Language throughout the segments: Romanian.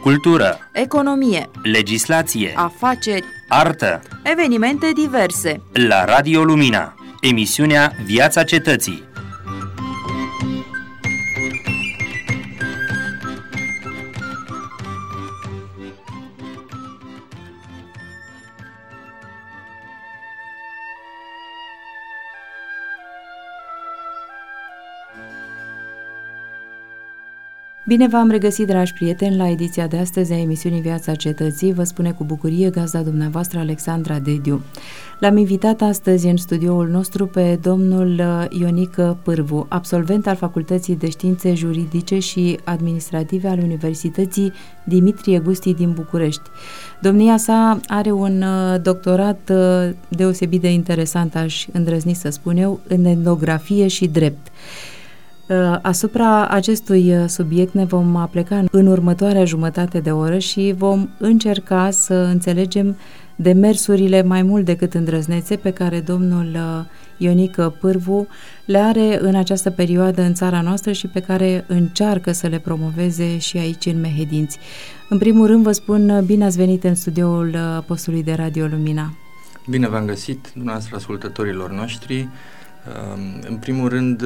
cultură, economie, legislație, afaceri, artă, evenimente diverse. la Radio Lumina, emisiunea Viața Cetății. Bine v-am regăsit, dragi prieteni, la ediția de astăzi a emisiunii Viața Cetății. Vă spune cu bucurie gazda dumneavoastră, Alexandra Dediu. L-am invitat astăzi în studioul nostru pe domnul Ionică Pârvu, absolvent al Facultății de Științe Juridice și Administrative al Universității Dimitrie Gusti din București. Domnia sa are un doctorat deosebit de interesant, aș îndrăzni să spun eu, în etnografie și drept. Asupra acestui subiect ne vom apleca în următoarea jumătate de oră și vom încerca să înțelegem demersurile mai mult decât îndrăznețe pe care domnul Ionică Pârvu le are în această perioadă în țara noastră și pe care încearcă să le promoveze și aici în Mehedinți. În primul rând vă spun bine ați venit în studioul postului de Radio Lumina. Bine v-am găsit, dumneavoastră ascultătorilor noștri. În primul rând,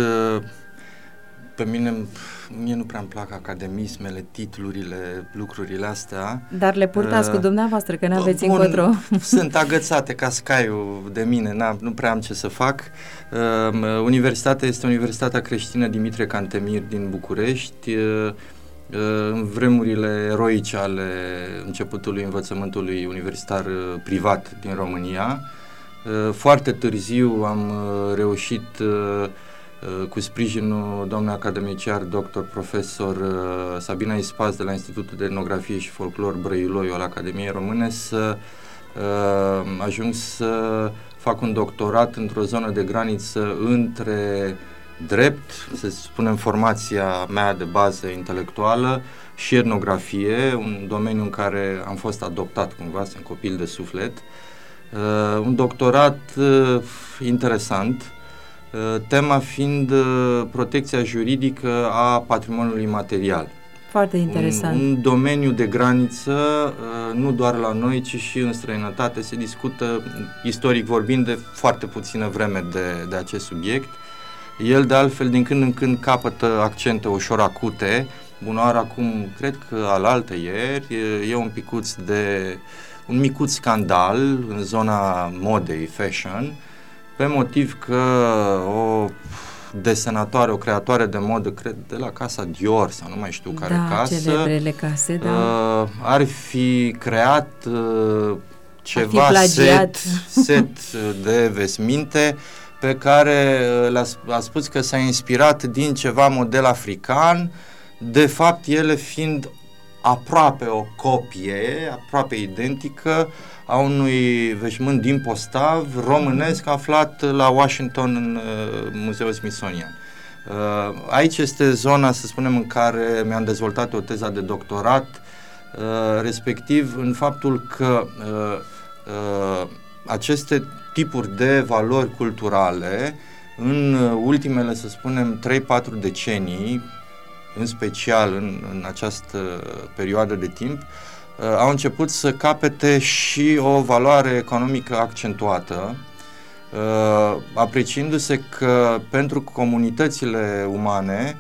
pe mie nu prea îmi plac academismele, titlurile, lucrurile astea. Dar le purtați cu dumneavoastră, că n-aveți încotro. Sunt agățate ca scaiul de mine, nu prea am ce să fac. Universitatea este Universitatea Creștină Dimitrie Cantemir din București. În vremurile eroice ale începutului învățământului universitar privat din România. Foarte târziu am reușit, cu sprijinul doamnei academiciar, doctor profesor Sabina Ispaz de la Institutul de Etnografie și Folclor Brăiloiu al Academiei Române, să ajung să fac un doctorat într-o zonă de graniță între drept, să spunem formația mea de bază intelectuală, și etnografie, un domeniu în care am fost adoptat cumva, sunt copil de suflet. Un doctorat interesant, tema fiind protecția juridică a patrimoniului imaterial. Foarte interesant. Un domeniu de graniță, nu doar la noi, ci și în străinătate. Se discută, istoric vorbind, de foarte puțină vreme de acest subiect. El, de altfel, din când în când capătă accente ușor acute. Bunoară acum, cred că alaltăieri, e un micuț scandal în zona modei, fashion, pe motiv că o desenatoare, o creatoare de modă, cred, de la casa Dior sau nu mai știu care casă, celebrele case, ar fi creat ceva set de vesminte pe care a spus că s-a inspirat din ceva model african, de fapt ele fiind aproape o copie, aproape identică a unui veșmânt din postav românesc aflat la Washington în Muzeul Smithsonian. Aici este zona, să spunem, în care mi-am dezvoltat o teză de doctorat, respectiv în faptul că aceste tipuri de valori culturale în ultimele, să spunem, 3-4 decenii, în special în această perioadă de timp, au început să capete și o valoare economică accentuată, apreciindu-se că pentru comunitățile umane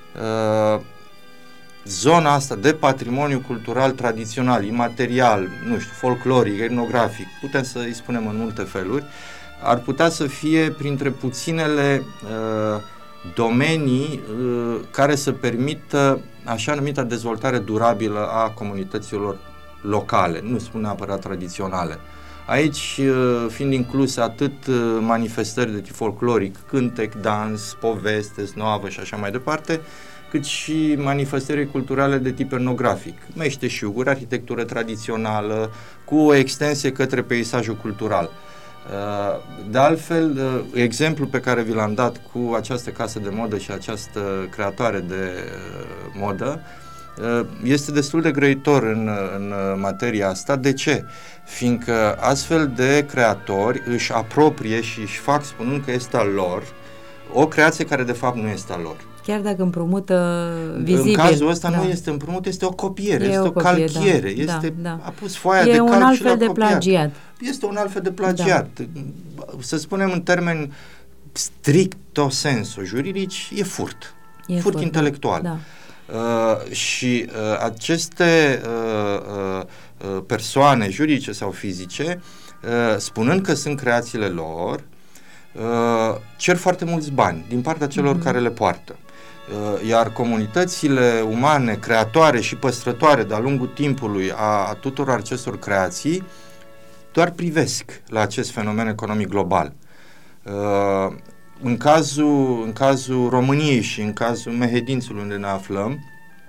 zona asta de patrimoniu cultural tradițional, imaterial, folcloric, etnografic, putem să îi spunem în multe feluri, ar putea să fie printre puținele domenii care să permită așa numita dezvoltare durabilă a comunităților locale, nu spun neapărat tradiționale. Aici fiind incluse atât manifestări de tip folcloric, cântec, dans, poveste, snoavă și așa mai departe, cât și manifestări culturale de tip etnografic, meșteșuguri, arhitectură tradițională, cu o extensie către peisajul cultural. De altfel, exemplul pe care vi l-am dat cu această casă de modă și această creatoare de modă este destul de grăitor în materia asta. De ce? Fiindcă astfel de creatori își apropie și își fac, spunând că este al lor, o creație care de fapt nu este a lor. Chiar dacă împrumută vizibil. În cazul ăsta nu este împrumut, este o copiere, este o calchiere, a pus foaia de calc și l-a copiat. E un alt fel de plagiat. Este un alt fel de plagiat. Să spunem în termeni stricto sensu juridici, e furt. Furt intelectual. Da. Și aceste persoane juridice sau fizice, spunând că sunt creațiile lor, cer foarte mulți bani din partea celor care le poartă. Iar comunitățile umane, creatoare și păstrătoare de-a lungul timpului a tuturor acestor creații, doar privesc la acest fenomen economic global. În cazul României și în cazul Mehedințului unde ne aflăm,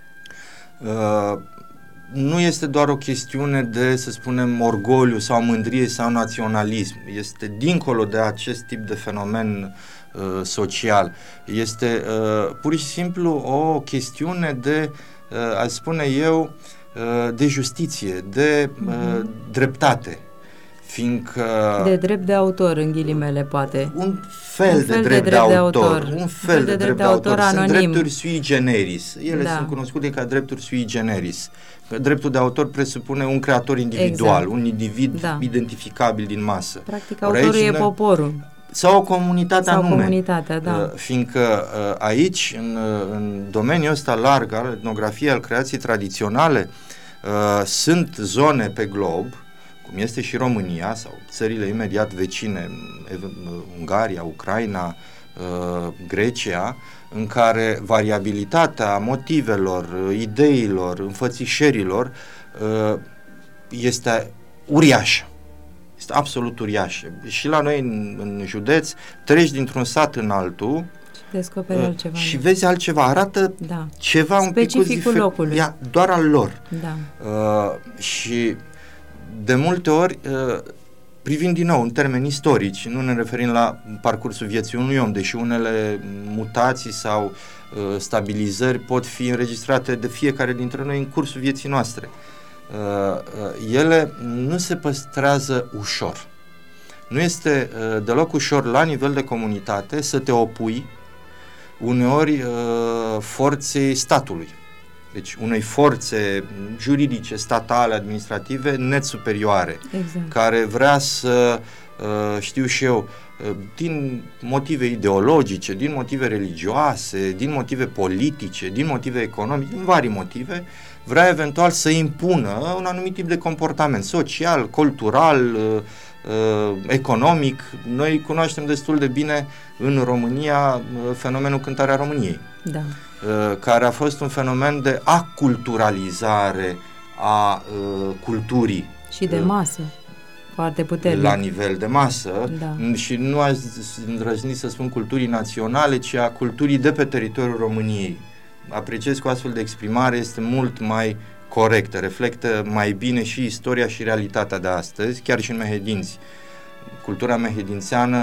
nu este doar o chestiune de, să spunem, orgoliu sau mândrie sau naționalism. Este dincolo de acest tip de fenomen social. Este pur și simplu o chestiune de, aș spune eu, de justiție, de dreptate. Fiindcă de drept de autor, în ghilimele, poate. Un fel de drept de autor. Un fel de drept de autor. Sunt drepturi sui generis. Ele sunt cunoscute ca drepturi sui generis. Dreptul de autor presupune un creator individual, un individ identificabil din masă. Practic, autorul e poporul. Sau o comunitate anume. Comunitatea, da. Fiindcă aici, în domeniul ăsta larg al etnografiei, al creației tradiționale, sunt zone pe glob, cum este și România sau țările imediat vecine, Ungaria, Ucraina, Grecia, în care variabilitatea motivelor, ideilor, înfățișerilor este uriașă. Este absolut uriașă. Și la noi în județ treci dintr-un sat în altul descoperi altceva. Și vezi altceva. Arată ceva un pic specificul locului. Doar al lor. Da. Și de multe ori, privind din nou în termeni istorici, nu ne referim la parcursul vieții unui om, deși unele mutații sau stabilizări pot fi înregistrate de fiecare dintre noi în cursul vieții noastre. Ele nu se păstrează ușor. Nu este deloc ușor la nivel de comunitate să te opui uneori forței statului. Deci unei forțe juridice, statale, administrative net superioare, care vrea să, știu și eu, din motive ideologice, din motive religioase, din motive politice, din motive economice, din vari motive, vrea eventual să impună un anumit tip de comportament social, cultural, economic. Noi cunoaștem destul de bine în România fenomenul Cântarea României, care a fost un fenomen de aculturalizare a culturii. Și de masă, foarte puternic. La nivel de masă, și nu aș îndrăzni să spun culturii naționale, ci a culturii de pe teritoriul României. Apreciez că o astfel de exprimare este mult mai corectă, reflectă mai bine și istoria și realitatea de astăzi, chiar și în Mehedinți. Cultura mehedințeană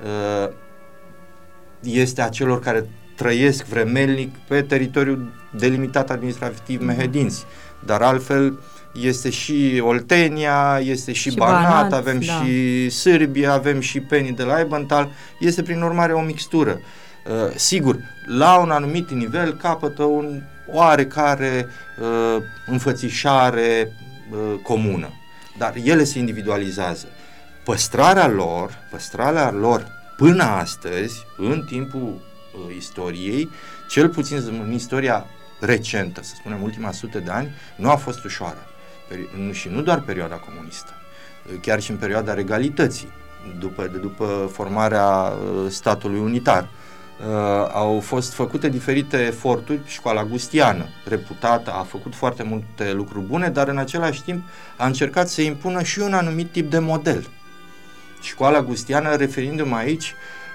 este a celor care trăiesc vremelnic pe teritoriul delimitat administrativ Mehedinți, dar altfel este și Oltenia, este și Banat, avem și Sârbia, avem și Penii de la Ebental, este prin urmare o mixtură. Sigur, la un anumit nivel capătă un oarecare înfățișare comună, dar ele se individualizează. Păstrarea lor până astăzi, în timpul istoriei, cel puțin în istoria recentă, să spunem ultima 100 de ani, nu a fost ușoară. Și nu doar perioada comunistă, chiar și în perioada regalității, după formarea statului unitar. Au fost făcute diferite eforturi. Școala gustiană, reputată, a făcut foarte multe lucruri bune, dar în același timp a încercat să impună și un anumit tip de model. Școala gustiană, referindu-mă aici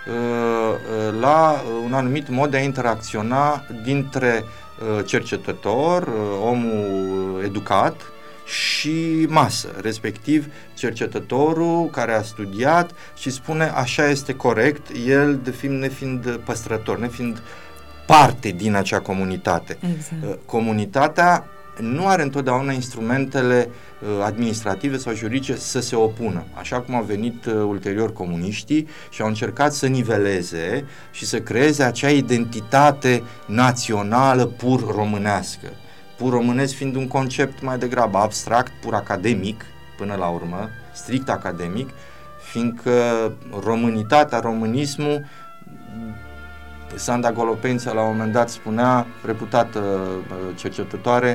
la un anumit mod de a interacționa dintre cercetător, omul educat și masă, respectiv cercetătorul care a studiat și spune așa este corect, el nefiind păstrător, nefiind parte din acea comunitate. Exact. Comunitatea nu are întotdeauna instrumentele administrative sau juridice să se opună, așa cum au venit ulterior comuniștii și au încercat să niveleze și să creeze acea identitate națională pur românească. Pur românesc fiind un concept mai degrabă abstract, pur academic, până la urmă, strict academic, fiindcă românitatea, românismul, Sanda Golopența la un moment dat spunea, reputată cercetătoare,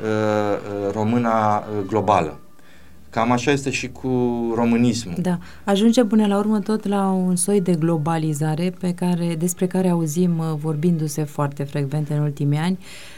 româna globală. Cam așa este și cu românismul. Da, ajunge până la urmă tot la un soi de globalizare despre care auzim vorbindu-se foarte frecvent în ultimii ani.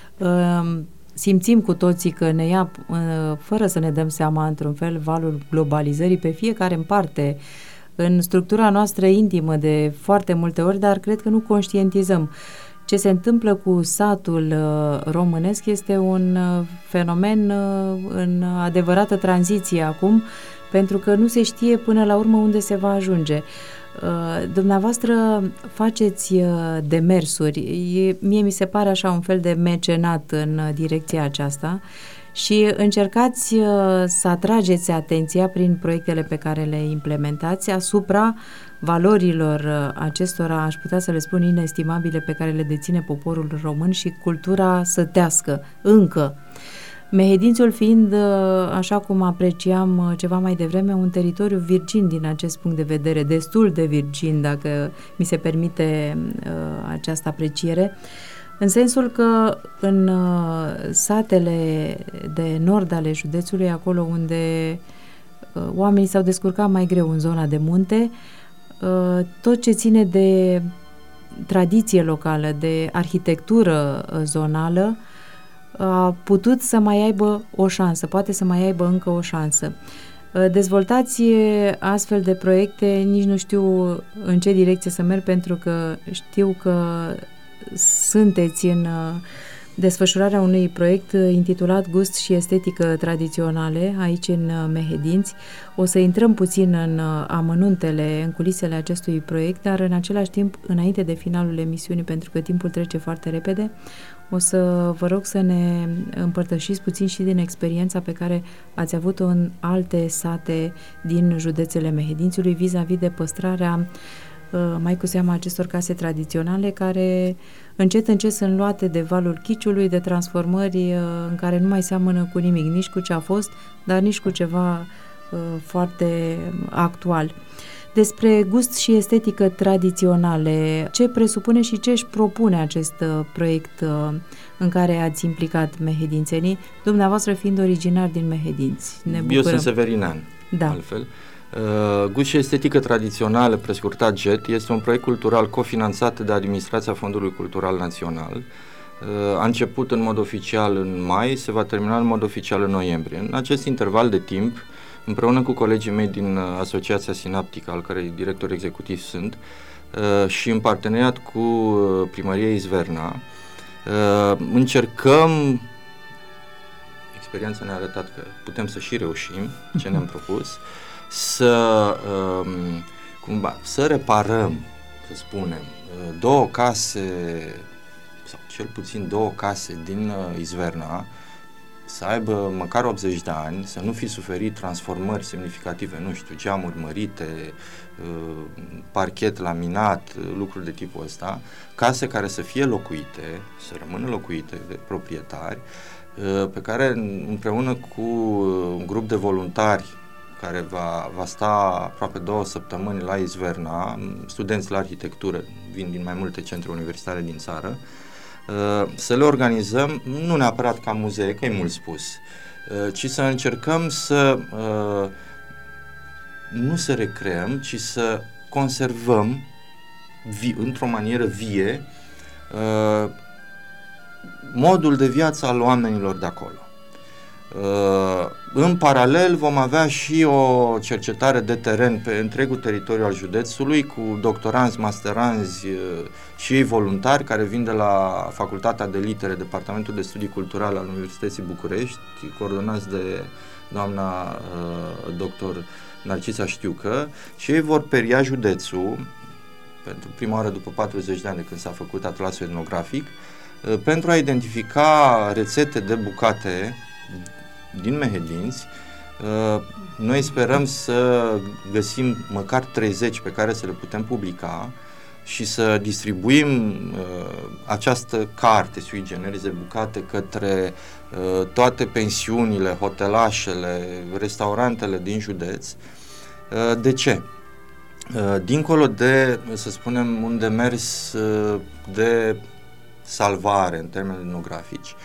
Simțim cu toții că ne ia, fără să ne dăm seama, într-un fel, valul globalizării pe fiecare în parte, în structura noastră intimă de foarte multe ori, dar cred că nu conștientizăm. Ce se întâmplă cu satul românesc este un fenomen în adevărată tranziție acum, pentru că nu se știe până la urmă unde se va ajunge. Dumneavoastră faceți demersuri, mie mi se pare așa un fel de mecenat în direcția aceasta și încercați să atrageți atenția prin proiectele pe care le implementați asupra valorilor acestora, aș putea să le spun, inestimabile pe care le deține poporul român și cultura sătească încă. Mehedințiul fiind, așa cum apreciam ceva mai devreme, un teritoriu virgin din acest punct de vedere, destul de virgin, dacă mi se permite această apreciere, în sensul că în satele de nord ale județului, acolo unde oamenii s-au descurcat mai greu în zona de munte, tot ce ține de tradiție locală, de arhitectură zonală, a putut să mai aibă o șansă, poate să mai aibă încă o șansă. Dezvoltați astfel de proiecte, nici nu știu în ce direcție să merg, pentru că știu că sunteți în desfășurarea unui proiect intitulat Gust și estetică tradiționale aici în Mehedinți. O să intrăm puțin în amănuntele, în culisele acestui proiect, dar în același timp, înainte de finalul emisiunii, pentru că timpul trece foarte repede, o să vă rog să ne împărtășiți puțin și din experiența pe care ați avut-o în alte sate din județele Mehedințiului vis-a-vis de păstrarea mai cu seama acestor case tradiționale care încet sunt luate de valul chiciului, de transformări în care nu mai seamănă cu nimic, nici cu ce a fost, dar nici cu ceva foarte actual. Despre gust și estetică tradiționale, ce presupune și ce își propune acest proiect în care ați implicat mehedințenii, dumneavoastră fiind originar din Mehedinți? Ne bucurăm. Eu sunt severinean, da. Altfel. Gust și estetică tradițională, prescurtat GET, este un proiect cultural cofinanțat de Administrația Fondului Cultural Național. A început în mod oficial în mai, se va termina în mod oficial în noiembrie. În acest interval de timp, împreună cu colegii mei din Asociația Sinaptică, al cărei director executiv sunt, și în parteneriat cu Primăria Izverna, încercăm, experiența ne-a arătat că putem să și reușim ce ne-am propus, să reparăm, să spunem, două case, sau cel puțin două case din Izverna, să aibă măcar 80 de ani, să nu fi suferit transformări semnificative, nu știu, geamuri mărite, parchet laminat, lucruri de tipul ăsta, case care să fie locuite, să rămână locuite de proprietari, pe care împreună cu un grup de voluntari care va sta aproape 2 săptămâni la Izverna, studenți la arhitectură, vin din mai multe centre universitare din țară, să le organizăm, nu neapărat ca muzee, că e mult spus, ci să încercăm să nu să recreăm, ci să conservăm într-o manieră vie modul de viață al oamenilor de acolo. În paralel vom avea și o cercetare de teren pe întregul teritoriu al județului cu doctoranzi, masteranzi și ei voluntari care vin de la Facultatea de Litere, Departamentul de Studii Culturale al Universității București, coordonați de doamna doctor Narcisa Știucă, și ei vor peria județul pentru prima oară după 40 de ani de când s-a făcut atlasul etnografic, pentru a identifica rețete de bucate din Mehedinți. Noi sperăm să găsim măcar 30 pe care să le putem publica și să distribuim această carte sui generis de bucate către toate pensiunile, hotelașele, restaurantele din județ. De ce? Dincolo de, să spunem, un demers de salvare în termeni etnografici,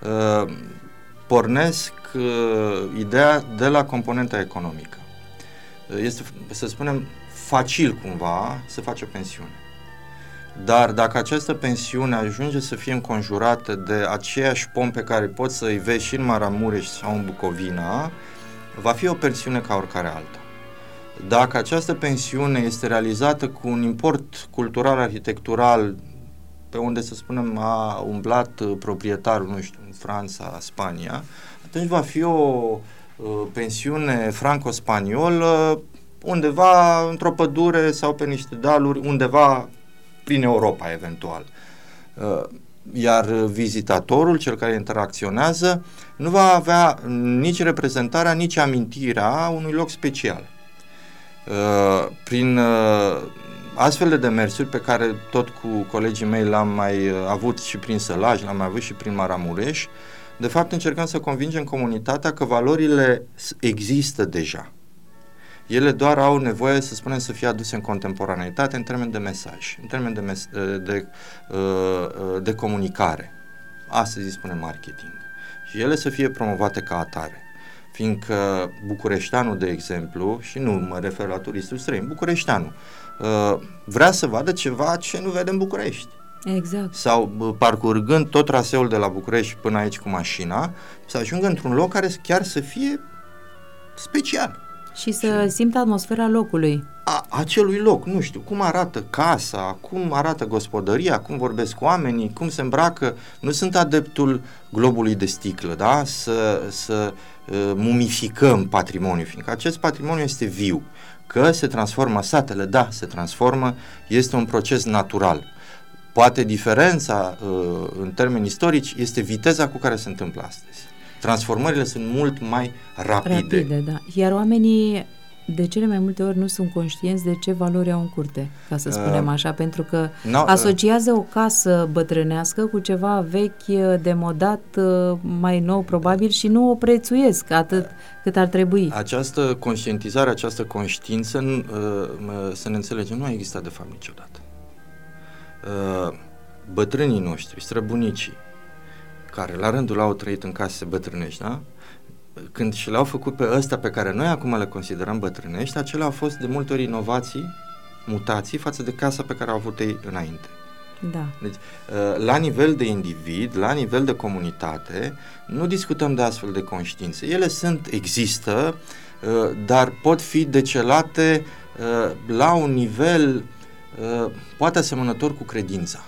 pornesc ideea de la componenta economică. Este, să spunem, facil cumva să faci o pensiune. Dar dacă această pensiune ajunge să fie înconjurată de aceiași pomi pe care poți să-i vezi și în Maramureș sau în Bucovina, va fi o pensiune ca oricare alta. Dacă această pensiune este realizată cu un import cultural, arhitectural, pe unde, să spunem, a umblat proprietarul, nu știu, în Franța, Spania, atunci va fi o pensiune franco-spaniolă undeva într-o pădure sau pe niște dealuri, undeva prin Europa, eventual. Iar vizitatorul, cel care interacționează, nu va avea nici reprezentarea, nici amintirea unui loc special. Prin astfel de demersuri pe care tot cu colegii mei l-am mai avut și prin Sălaj, l-am mai avut și prin Maramureș, de fapt încercăm să convingem comunitatea că valorile există deja. Ele doar au nevoie, să spunem, să fie aduse în contemporaneitate în termen de mesaj, în termen de comunicare. Astăzi îi spunem marketing. Și ele să fie promovate ca atare. Fiindcă bucureșteanul, de exemplu, și nu mă refer la turistul străin, bucureșteanul vrea să vadă ceva ce nu vede în București. Exact. Sau parcurgând tot traseul de la București până aici cu mașina, să ajungă într-un loc care chiar să fie special. Și să simtă atmosfera locului. Acelui loc, nu știu, cum arată casa, cum arată gospodăria, cum vorbesc oamenii, cum se îmbracă. Nu sunt adeptul globului de sticlă, da? Să mumificăm patrimoniul, fiindcă acest patrimoniu este viu. Că se transformă satele, da, se transformă, este un proces natural. Poate diferența în termeni istorici este viteza cu care se întâmplă astăzi. Transformările sunt mult mai rapide. Da. Iar oamenii de cele mai multe ori nu sunt conștienți de ce valori au în curte, ca să spunem așa, pentru că asociază o casă bătrânească cu ceva vechi, demodat, mai nou probabil, și nu o prețuiesc atât cât ar trebui. Această conștientizare, această conștiință, să ne înțelegem, nu a existat de fapt niciodată. Bătrânii noștri, străbunicii, care la rândul lor au trăit în case bătrânești, da? Când și le-au făcut pe ăsta pe care noi acum le considerăm bătrânești, acelea au fost de multe ori inovații, mutații față de casa pe care au avut ei înainte. Da. Deci, la nivel de individ, la nivel de comunitate, nu discutăm de astfel de conștiințe. Ele există, dar pot fi decelate la un nivel poate asemănător cu credința.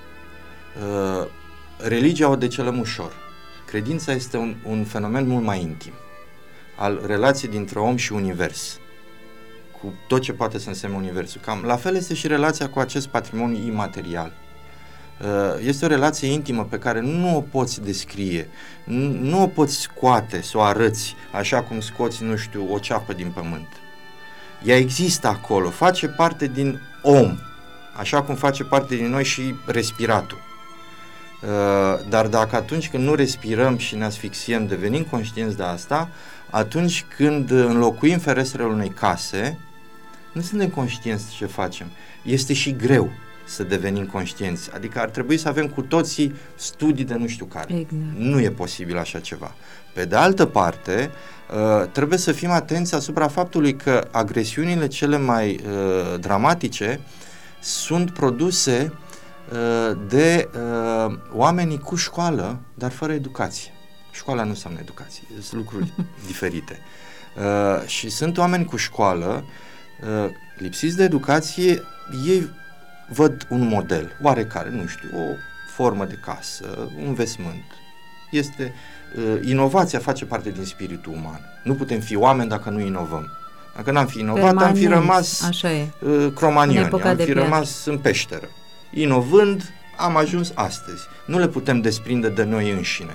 Religia o decelăm ușor. Credința este un fenomen mult mai intim al relației dintre om și univers, cu tot ce poate să însemne universul. Cam la fel este și relația cu acest patrimoniu imaterial. Este o relație intimă pe care nu o poți descrie, nu o poți scoate, să o arăți așa cum scoți, nu știu, o ceapă din pământ. Ea există acolo, face parte din om, așa cum face parte din noi și respiratul. Dar dacă atunci când nu respirăm și ne asfixiem, devenim conștienți de asta, atunci când înlocuim ferestrele unei case, nu suntem conștienți ce facem. Este și greu să devenim conștienți. Adică ar trebui să avem cu toții studii de nu știu care. Exact. Nu e posibil așa ceva. Pe de altă parte, trebuie să fim atenți asupra faptului că agresiunile cele mai dramatice sunt produse de oamenii cu școală, dar fără educație. Școala nu înseamnă educație, sunt lucruri diferite. Și sunt oameni cu școală, lipsiți de educație, ei văd un model, oarecare, nu știu, o formă de casă, un vesmânt. Inovația face parte din spiritul uman. Nu putem fi oameni dacă nu inovăm. Dacă n-am fi inovat, permanent, am fi rămas cromanioni, am fi rămas în peșteră. Inovând, am ajuns astăzi. Nu le putem desprinde de noi înșine.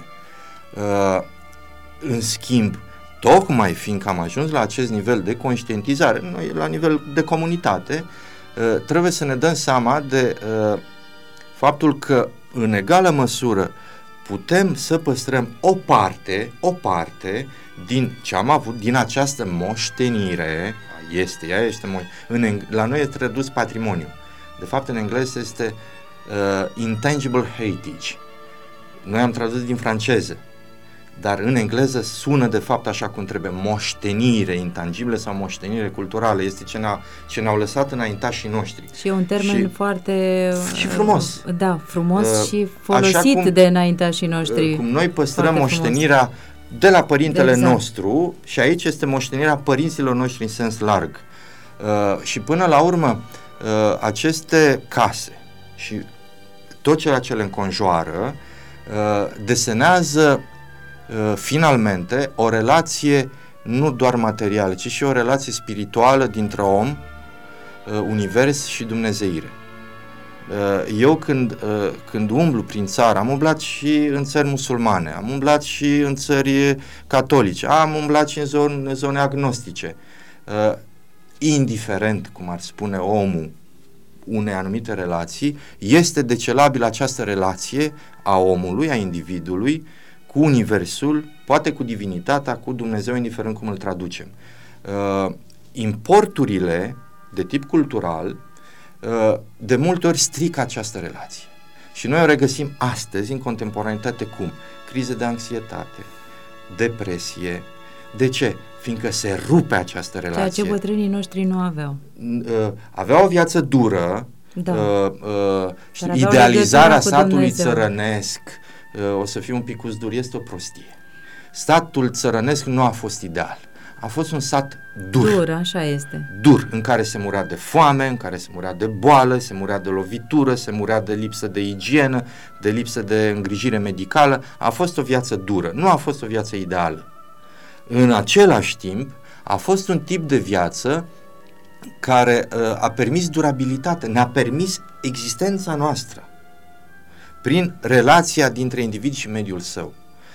În schimb, tocmai fiindcă am ajuns la acest nivel de conștientizare, noi la nivel de comunitate, trebuie să ne dăm seama de faptul că în egală măsură putem să păstrăm o parte din ce am avut, din această moștenire, la noi este tradus patrimoniu. De fapt, în engleză este intangible heritage. Noi am tradus din franceză, dar în engleză sună de fapt așa cum trebuie, moștenire intangibilă sau moștenire culturală, este ce ne-au lăsat înaintașii noștri. Și e un termen foarte... Și frumos. Da, frumos și folosit de înaintașii noștri. Cum noi păstrăm moștenirea de la părintele nostru, și aici este moștenirea părinților noștri în sens larg. Și până la urmă, aceste case și tot ceea ce le înconjoară desenează finalmente o relație nu doar materială, ci și o relație spirituală dintre om, univers și dumnezeire. Eu când umblu prin țară, am umblat și în țări musulmane, am umblat și în țări catolice, am umblat și în zone agnostice. Indiferent, cum ar spune omul, unei anumite relații, este decelabilă această relație a omului, a individului, cu universul, poate cu divinitatea, cu Dumnezeu, indiferent cum îl traducem. Importurile de tip cultural de multe ori strică această relație. Și noi o regăsim astăzi în contemporanitate cum? Crize de anxietate, depresie. De ce? Fiindcă se rupe această relație. Ceea ce bătrânii noștri nu aveau. Aveau o viață dură, idealizarea satului țărănesc, o să fiu un picuț dur, este o prostie. Satul țărănesc nu a fost ideal. A fost un sat dur. Dur, așa este. Dur, în care se murea de foame, în care se murea de boală, se murea de lovitură, se murea de lipsă de igienă, de lipsă de îngrijire medicală. A fost o viață dură, nu a fost o viață ideală. În același timp, a fost un tip de viață care a permis durabilitate, ne-a permis existența noastră prin relația dintre individ și mediul său.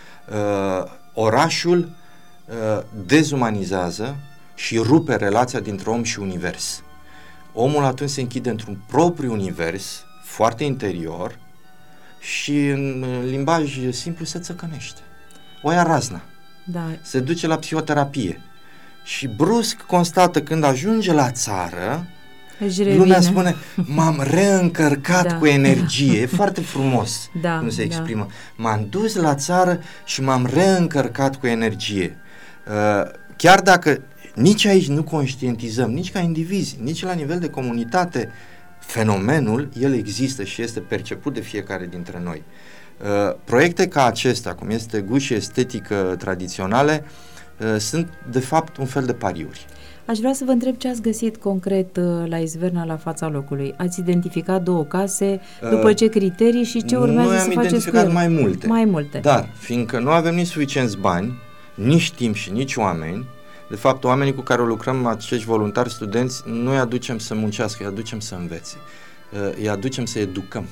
Orașul dezumanizează și rupe relația dintre om și univers. Omul atunci se închide într-un propriu univers foarte interior și în limbaj simplu se țăcănește. O ia razna. Da. Se duce la psihoterapie și brusc constată când ajunge la țară, lumea spune, m-am reîncărcat cu energie. E foarte frumos cum se exprimă. M-am dus la țară și m-am reîncărcat cu energie. Chiar dacă nici aici nu conștientizăm, nici ca indivizi, nici la nivel de comunitate, fenomenul, el există și este perceput de fiecare dintre noi. Proiecte ca acestea, cum este Guși Estetică tradiționale, sunt de fapt un fel de pariuri. Aș vrea să vă întreb ce ați găsit concret la Izverna, la fața locului. Ați identificat 2 case, după ce criterii și ce urmează să faceți cu ele? Noi am identificat mai multe. Dar, fiindcă nu avem nici suficienți bani, nici timp și nici oameni, de fapt, oamenii cu care lucrăm, acești voluntari studenți, nu îi aducem să muncească, îi aducem să învețe. Îi aducem să educăm.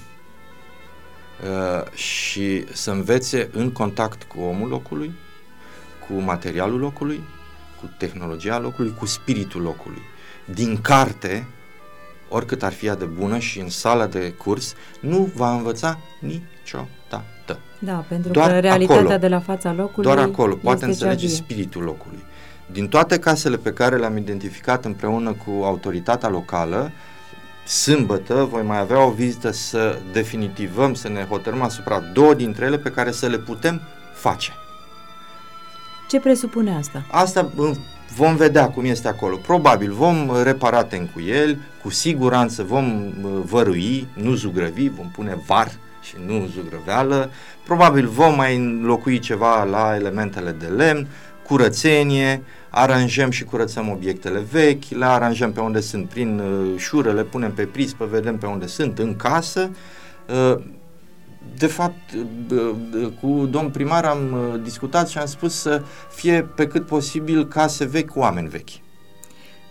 Și să învețe în contact cu omul locului, cu materialul locului, cu tehnologia locului, cu spiritul locului. Din carte, oricât ar fi ea de bună și în sala de curs, nu va învăța niciodată. Da, pentru doar că realitatea acolo, de la fața locului doar acolo poate înțelege spiritul locului. Din toate casele pe care le-am identificat împreună cu autoritatea locală, sâmbătă voi mai avea o vizită să definitivăm, să ne hotărâm asupra 2 dintre ele pe care să le putem face. Ce presupune asta? Asta vom vedea cum este acolo. Probabil vom repara tencuieli, cu siguranță vom vărui, nu zugrăvi, vom pune var și nu zugrăveală. Probabil vom mai înlocui ceva la elementele de lemn, curățenie, aranjăm și curățăm obiectele vechi, le aranjăm pe unde sunt prin șură, le punem pe prispă, vedem pe unde sunt în casă. De fapt, cu domn primar am discutat și am spus să fie pe cât posibil case vechi cu oameni vechi.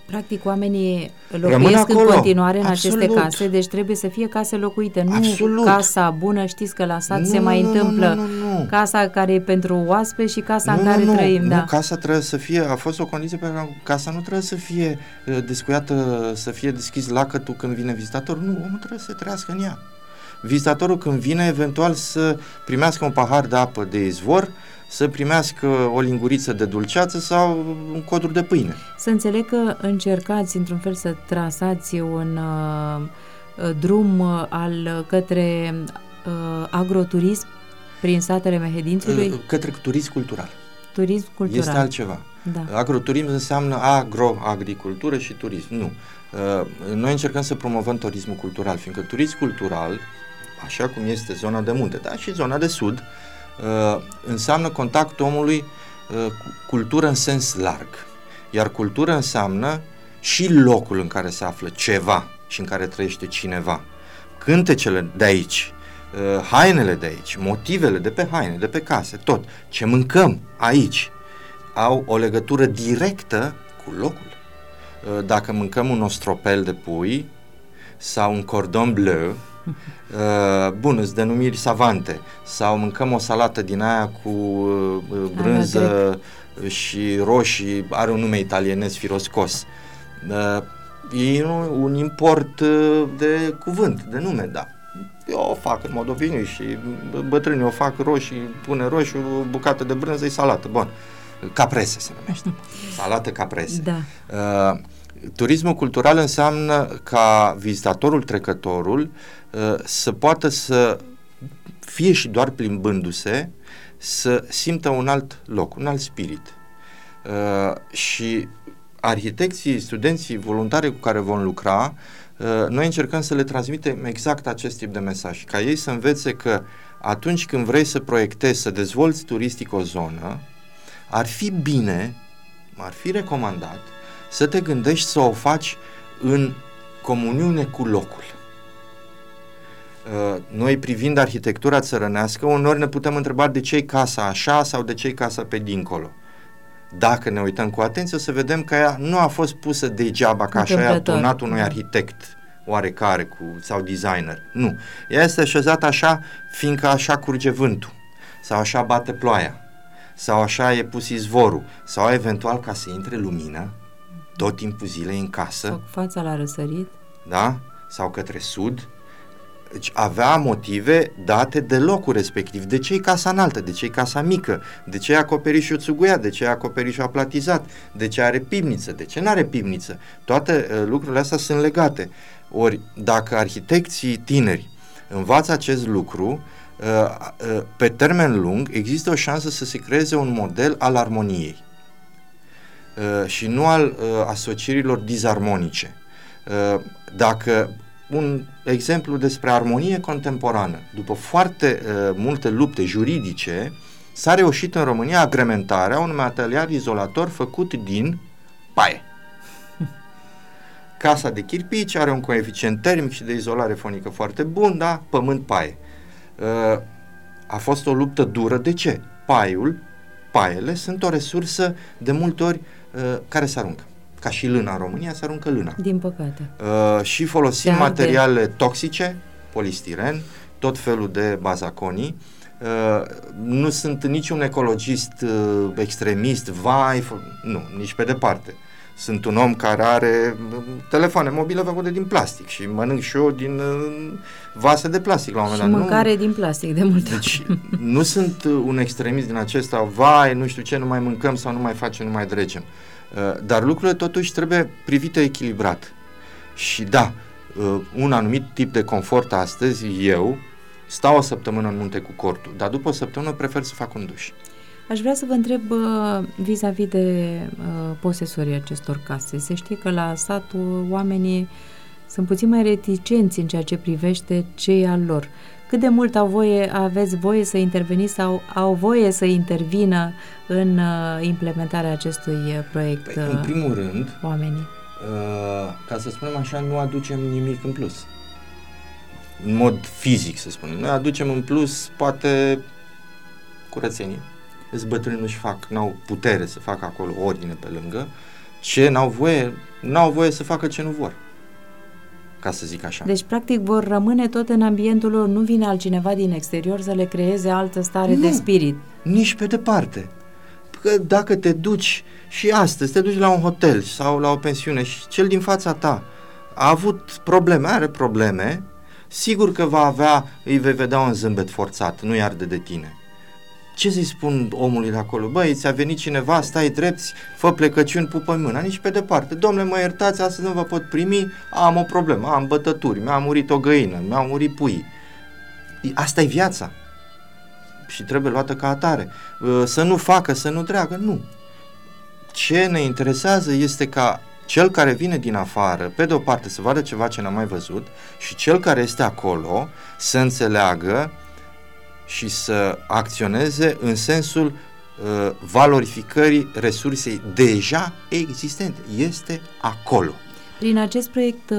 Practic, oamenii locuiesc în continuare în aceste case, deci trebuie să fie case locuite, nu casa bună, știți că la sat se mai întâmplă nu. Casa care e pentru oaspeți și casa în care trăim. Nu, casa trebuie să fie, a fost o condiție pentru că casa nu trebuie să fie descuiată, să fie deschis lacătul când vine vizitatorul, nu, omul trebuie să trăiască în ea. Vizitatorul când vine, eventual să primească un pahar de apă de izvor, să primească o linguriță de dulceață sau un codru de pâine. Să înțeleg că încercați într-un fel să trasați un drum către agroturism prin satele Mehedințului? Către turism cultural. Turism cultural. Este altceva. Da. Agroturism înseamnă agricultură și turism. Nu. Noi încercăm să promovăm turismul cultural, fiindcă turism cultural, așa cum este zona de munte, dar și zona de sud, înseamnă contactul omului cu cultură în sens larg. Iar cultură înseamnă și locul în care se află ceva și în care trăiește cineva. Cântecele de aici, hainele de aici, motivele de pe haine, de pe case, tot. Ce mâncăm aici au o legătură directă cu locul. Dacă mâncăm un ostropel de pui sau un cordon bleu, bun, îți denumiri savante, sau mâncăm o salată din aia cu brânză și roșii, are un nume italienesc firoscos. E un import de cuvânt, de nume, da. Eu o fac în mod obișnuit și bătrânii o fac roșii, pune roșu, bucată de brânză, e salată, bun. Caprese se numește. Salată caprese. Da. Turismul cultural înseamnă ca vizitatorul, trecătorul, să poată să fie și doar plimbându-se, să simtă un alt loc, un alt spirit. Și arhitecții, studenții, voluntari cu care vom lucra, noi încercăm să le transmitem exact acest tip de mesaj, ca ei să învețe că atunci când vrei să proiectezi, să dezvolți turistic o zonă, ar fi bine, ar fi recomandat să te gândești să o faci în comuniune cu locul. Noi, privind arhitectura țărănească, uneori ne putem întreba de ce-i casa așa sau de ce-i casa pe dincolo. Dacă ne uităm cu atenție, o să vedem că ea nu a fost pusă degeaba, că așa i-a turnat unui arhitect oarecare sau designer. Nu. Ea este așezată așa, fiindcă așa curge vântul, sau așa bate ploaia, sau așa e pus izvorul, sau eventual ca să intre lumină tot timpul zilei în casă. Sau cu fața la răsărit. Da? Sau către sud. Deci avea motive date de locul respectiv. De ce e casa înaltă? De ce e casa mică? De ce e acoperișul țuguiat? De ce e acoperișul aplatizat? De ce are pivniță? De ce nu are pivniță? Toate lucrurile astea sunt legate. Ori dacă arhitecții tineri învață acest lucru, pe termen lung există o șansă să se creeze un model al armoniei și nu al asocierilor disarmonice. Dacă un exemplu despre armonie contemporană, după foarte multe lupte juridice, s-a reușit în România agrementarea unui material izolator făcut din paie. Casa de chirpici are un coeficient termic și de izolare fonică foarte bun, da? Pământ, paie. A fost o luptă dură. De ce? Paiele sunt o resursă de multe ori care se aruncă. Ca și lâna în România, se aruncă lâna. Din păcate. Și folosim materiale toxice, polistiren, tot felul de bazaconii. Nu sunt niciun ecologist extremist, nu, nici pe departe. Sunt un om care are telefoane mobile făcute din plastic și mănânc și eu din vase de plastic la un moment dat. Și mâncare din plastic de multe ori. Deci nu sunt un extremist din acesta, nu știu ce, nu mai mâncăm sau nu mai facem, nu mai dregem. Dar lucrurile totuși trebuie privite echilibrat. Și da, un anumit tip de confort astăzi, eu stau o săptămână în munte cu cortul, dar după o săptămână prefer să fac un duș. Aș vrea să vă întreb vis-a-vis de posesorii acestor case. Se știe că la sat oamenii sunt puțin mai reticenți în ceea ce privește ce e al lor. Cât de mult aveți voie să interveniți sau au voie să intervină în implementarea acestui proiect? În primul rând, oamenii. Ca să spunem așa, nu aducem nimic în plus. În mod fizic, să spunem. Noi aducem în plus, poate, curățenie. Bătrânii nu-și n-au putere să facă acolo ordine pe lângă. Ce n-au voie, N-au voie să facă ce nu vor, ca să zic așa. Deci, practic, vor rămâne tot în ambientul lor, nu vine altcineva din exterior să le creeze altă stare de spirit. Nici pe departe. Că dacă te duci și astăzi, te duci la un hotel sau la o pensiune și cel din fața ta a avut probleme, are probleme, sigur că îi vei vedea un zâmbet forțat, nu-i arde de tine. Ce să-i spun omului de acolo? Băi, ți-a venit cineva, stai drepți, fă plecăciuni, pupă mâna, nici pe departe. Dom'le, mă iertați, astăzi nu vă pot primi, am o problemă, am bătături, mi-a murit o găină, mi-au murit puii. Asta e viața și trebuie luată ca atare. Să nu facă, să nu treacă, nu. Ce ne interesează este ca cel care vine din afară, pe de o parte, să vadă ceva ce n-a mai văzut și cel care este acolo să înțeleagă și să acționeze în sensul valorificării resursei deja existente. Este acolo. Prin acest proiect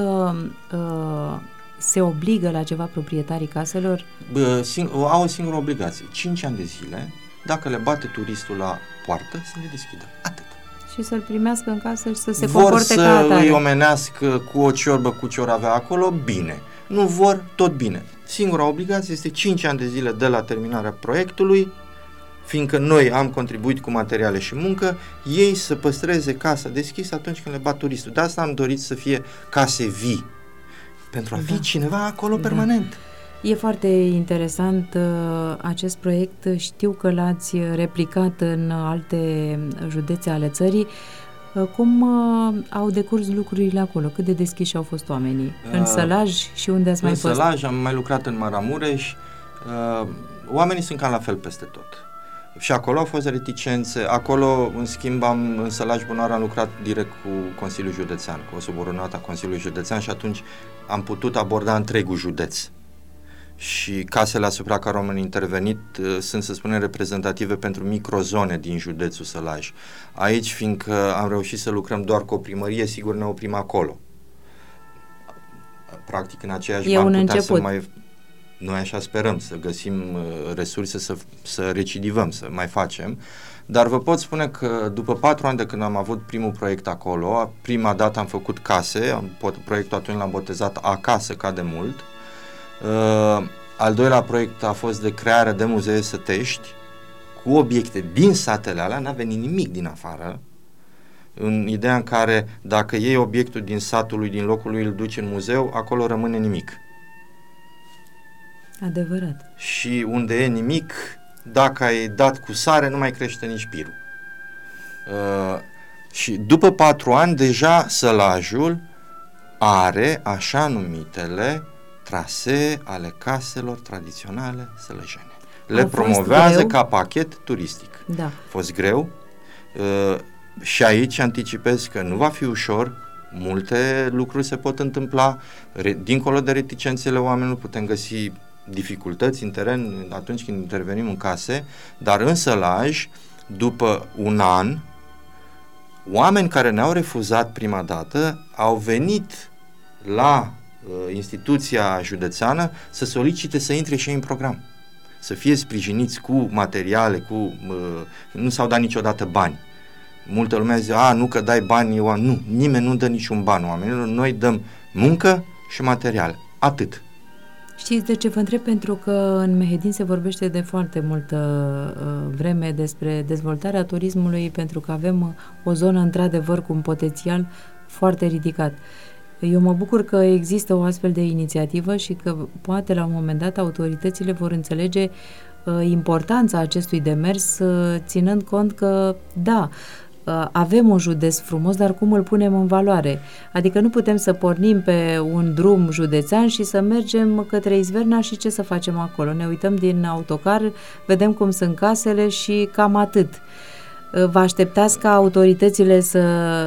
se obligă la ceva proprietarii caselor? Au o singură obligație. 5 ani de zile, dacă le bate turistul la poartă, să le deschidă. Atât. Și să-l primească în casă și să se comporte ca atare. Vor să îi omenească cu o ciorbă, cu ce or avea acolo, bine. Nu vor, tot bine. Singura obligație este 5 ani de zile de la terminarea proiectului, fiindcă noi am contribuit cu materiale și muncă, ei să păstreze casa deschisă atunci când le bat turistul. De asta am dorit să fie case vii, pentru a fi cineva acolo permanent. E foarte interesant acest proiect. Știu că l-ați replicat în alte județe ale țării. Cum au decurs lucrurile acolo? Cât de deschiși au fost oamenii? În Sălaj și unde ați mai fost? În Sălaj, am mai lucrat în Maramureș. Oamenii sunt cam la fel peste tot. Și acolo au fost reticențe. Acolo, în schimb, în Sălaj Bunoara am lucrat direct cu Consiliul Județean, cu o subordonată a Consiliului Județean și atunci am putut aborda întregul județ. Și casele asupra care am intervenit sunt, să spunem, reprezentative pentru microzone din județul Sălaj. Aici, fiindcă am reușit să lucrăm doar cu o primărie, sigur ne oprim acolo. Practic, în aceeași bani putea să mai... Noi așa sperăm, să găsim resurse, să recidivăm, să mai facem. Dar vă pot spune că după 4 ani de când am avut primul proiect acolo, prima dată am făcut case, proiectul atunci l-am botezat Acasă ca de mult. Al doilea proiect a fost de creare de muzee sătești cu obiecte din satele alea, n-a venit nimic din afară, în ideea în care dacă iei obiectul din satul lui, din locul lui, îl duci în muzeu, acolo rămâne nimic. Adevărat. Și unde e nimic, dacă ai dat cu sare, nu mai crește nici pirul. Și după 4 ani, deja Sălajul are așa numitele trasee ale caselor tradiționale sălăjene. Le promovează ca pachet turistic. Da. A fost greu și aici anticipez că nu va fi ușor, multe lucruri se pot întâmpla, dincolo de reticențele oamenilor putem găsi dificultăți în teren atunci când intervenim în case, dar în Sălaj, după un an, oameni care ne-au refuzat prima dată au venit la instituția județeană să solicite să intre și ei în program, să fie sprijiniți cu materiale, nu s-au dat niciodată bani. Multă lume zice, nu că dai bani, nu, nimeni nu dă niciun ban oamenilor, noi dăm muncă și materiale, atât. Știți de ce vă întreb? Pentru că în Mehedin se vorbește de foarte multă vreme despre dezvoltarea turismului, pentru că avem o zonă într-adevăr cu un potențial foarte ridicat. Eu mă bucur că există o astfel de inițiativă și că poate la un moment dat autoritățile vor înțelege importanța acestui demers, ținând cont că, da, avem un județ frumos, dar cum îl punem în valoare? Adică nu putem să pornim pe un drum județean și să mergem către Izverna și ce să facem acolo? Ne uităm din autocar, vedem cum sunt casele și cam atât. Vă așteptați ca autoritățile să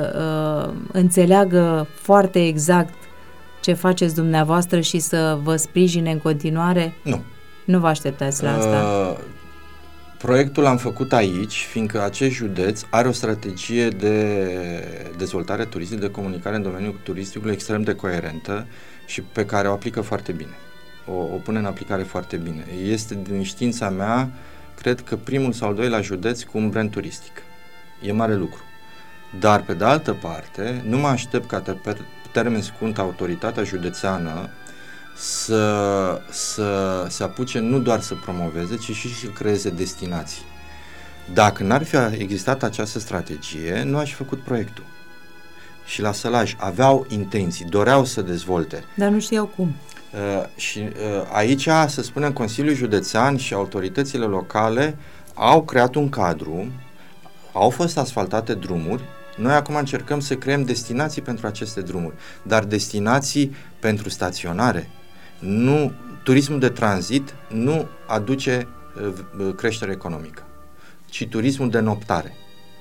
înțeleagă foarte exact ce faceți dumneavoastră și să vă sprijine în continuare? Nu. Nu vă așteptați la asta? Proiectul l-am făcut aici, fiindcă acest județ are o strategie de dezvoltare turistică, de comunicare în domeniul turisticului extrem de coerentă și pe care o aplică foarte bine. O pune în aplicare foarte bine. Este, din știința mea, cred că primul sau al doilea județ cu un brand turistic. E mare lucru. Dar, pe de altă parte, nu mă aștept ca pe termen scurt autoritatea județeană să se apuce nu doar să promoveze, ci și să creeze destinații. Dacă n-ar fi existat această strategie, nu aș fi făcut proiectul. Și la Sălaj aveau intenții, doreau să dezvolte. Dar nu știau cum. Aici, să spunem, Consiliul Județean și autoritățile locale au creat un cadru, au fost asfaltate drumuri. Noi acum încercăm să creăm destinații pentru aceste drumuri, dar destinații pentru staționare. Nu, turismul de tranzit nu aduce creștere economică, ci turismul de noptare.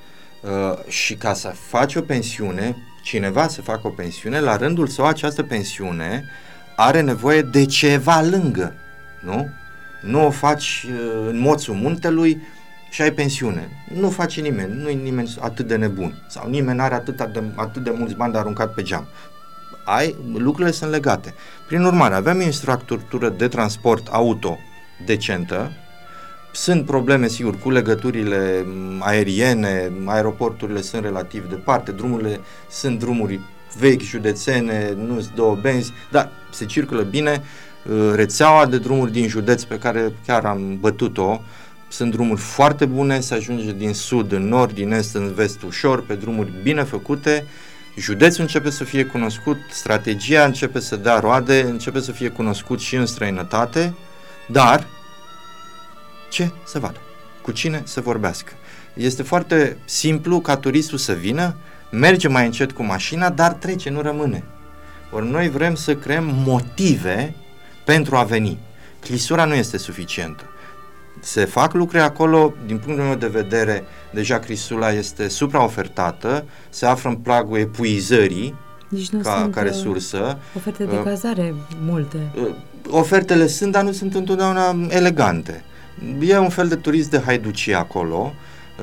Și ca să faci o pensiune, cineva să facă o pensiune, la rândul său această pensiune are nevoie de ceva lângă, nu? Nu o faci în moțul muntelui și ai pensiune. Nu face nimeni, nu e nimeni atât de nebun sau nimeni nu are atât de mulți bani de aruncat pe geam. Lucrurile sunt legate. Prin urmare, avem o infrastructură de transport auto decentă, sunt probleme, sigur, cu legăturile aeriene, aeroporturile sunt relativ departe, drumurile sunt drumuri vechi, județene, nu sunt două benzi, dar se circulă bine. Rețeaua de drumuri din județ pe care chiar am bătut-o, sunt drumuri foarte bune, se ajunge din sud în nord, din est în vest ușor, pe drumuri bine făcute. Județul începe să fie cunoscut, strategia începe să dea roade, începe să fie cunoscut și în străinătate, dar ce să vadă? Cu cine să vorbească? Este foarte simplu ca turistul să vină, merge mai încet cu mașina, dar trece, nu rămâne. Ori noi vrem să creăm motive pentru a veni. Clisura nu este suficientă. Se fac lucruri acolo, din punctul meu de vedere, deja clisura este supraofertată, se află în pragul epuizării ca resursă. Oferte de cazare multe. Ofertele sunt, dar nu sunt întotdeauna elegante. E un fel de turism de haiducie acolo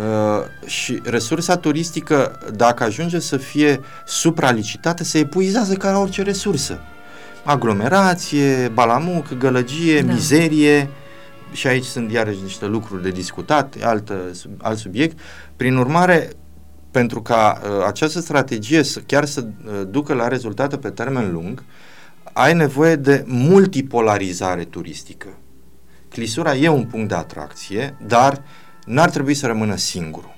și resursa turistică, dacă ajunge să fie supralicitată, se epuizează ca la orice resursă. Aglomerație, balamuc, gălăgie, mizerie, și aici sunt iarăși niște lucruri de discutat, alt subiect. Prin urmare, pentru ca această strategie chiar să ducă la rezultate pe termen lung, ai nevoie de multipolarizare turistică. Clisura e un punct de atracție, dar n-ar trebui să rămână singurul.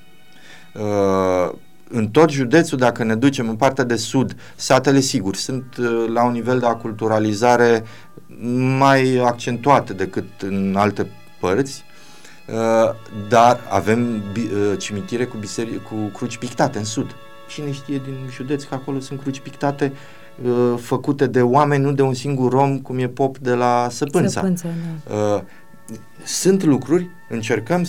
În tot județul, dacă ne ducem în partea de sud, satele, sigur, sunt la un nivel de aculturalizare mai accentuat decât în alte părți, dar avem cimitire cu cruci pictate în sud. Cine știe din județ că acolo sunt cruci pictate făcute de oameni, nu de un singur om, cum e Pop de la Săpânța. Da. Sunt lucruri, încercăm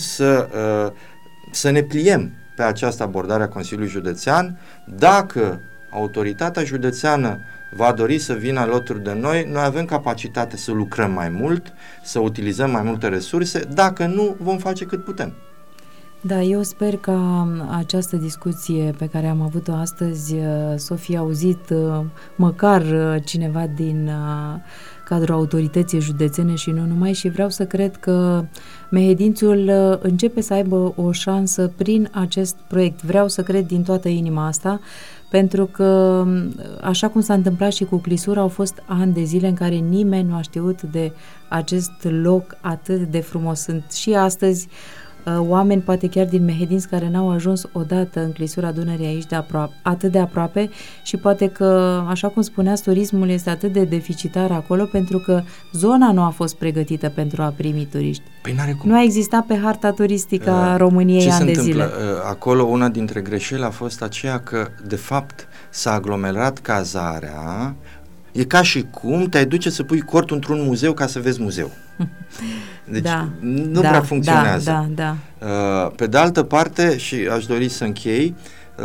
să ne pliem pe această abordare a Consiliului Județean. Dacă autoritatea județeană va dori să vină alături de noi, noi avem capacitate să lucrăm mai mult, să utilizăm mai multe resurse, dacă nu, vom face cât putem. Da, eu sper ca această discuție pe care am avut-o astăzi să o fie auzit măcar cineva din cadrul autorității județene și nu numai, și vreau să cred că Mehedințiul începe să aibă o șansă prin acest proiect. Vreau să cred din toată inima asta, pentru că, așa cum s-a întâmplat și cu Clisura, au fost ani de zile în care nimeni nu a știut de acest loc atât de frumos. Sunt și astăzi oameni, poate chiar din Mehedinți, care n-au ajuns odată în Clisura Dunării aici atât de aproape, și poate că, așa cum spuneați, turismul este atât de deficitar acolo pentru că zona nu a fost pregătită pentru a primi turiști. Păi n-are cum. Nu a existat pe harta turistică a României ani de zile. Acolo una dintre greșeli a fost aceea că, de fapt, s-a aglomerat cazarea. E ca și cum te-ai duce să pui cortul într-un muzeu ca să vezi muzeu. Deci nu prea funcționează. Pe de altă parte, și aș dori să închei,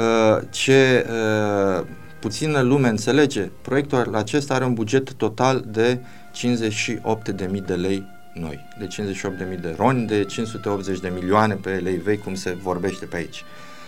ce puțină lume înțelege, proiectul acesta are un buget total de 58.000 de lei noi, de 58.000 de roni, de 580 de milioane pe lei vechi, cum se vorbește pe aici.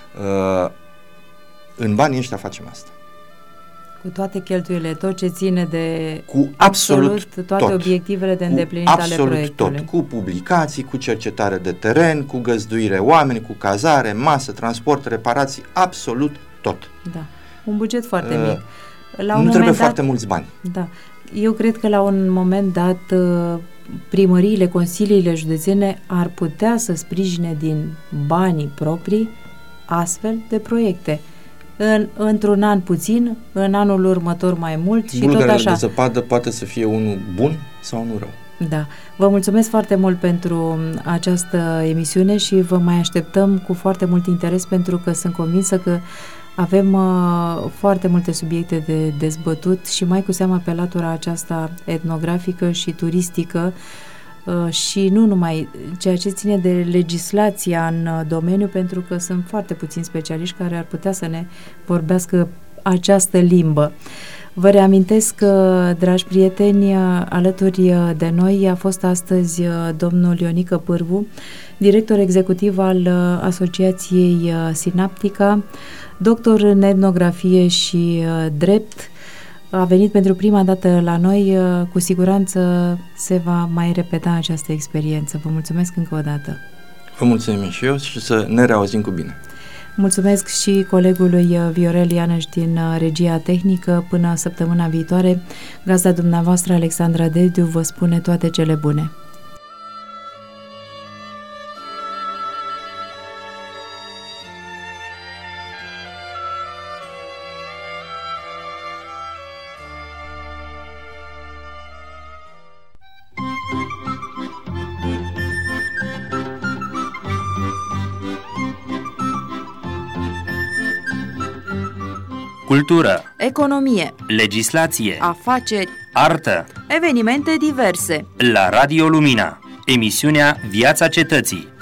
În banii ăștia facem asta. Cu toate cheltuielile, tot ce ține de cu absolut toate tot. Obiectivele de îndeplinit ale proiectului. Tot, cu publicații, cu cercetare de teren, cu găzduire oameni, cu cazare, masă, transport, reparații, absolut tot. Da. Un buget foarte mic. Nu trebuie foarte mulți bani. Da. Eu cred că la un moment dat primăriile, consiliile județene ar putea să sprijine din banii proprii astfel de proiecte. Într-un an puțin, în anul următor mai mult și tot așa. De zăpadă poate să fie unul bun sau unul rău. Da. Vă mulțumesc foarte mult pentru această emisiune și vă mai așteptăm cu foarte mult interes, pentru că sunt convinsă că avem foarte multe subiecte de dezbătut și mai cu seamă pe latura aceasta etnografică și turistică și nu numai ceea ce ține de legislația în domeniu, pentru că sunt foarte puțini specialiști care ar putea să ne vorbească această limbă. Vă reamintesc că, dragi prieteni, alături de noi a fost astăzi domnul Ionică Pârvu, director executiv al Asociației Sinaptica, doctor în etnografie și drept. A venit pentru prima dată la noi, cu siguranță se va mai repeta această experiență. Vă mulțumesc încă o dată. Vă mulțumim și eu și să ne reauzim cu bine. Mulțumesc și colegului Viorel Ianăș din regia tehnică. Până săptămâna viitoare, gazda dumneavoastră Alexandra Dediu vă spune toate cele bune. Cultură, economie, legislație, afaceri, artă, evenimente diverse. la Radio Lumina, emisiunea Viața Cetății.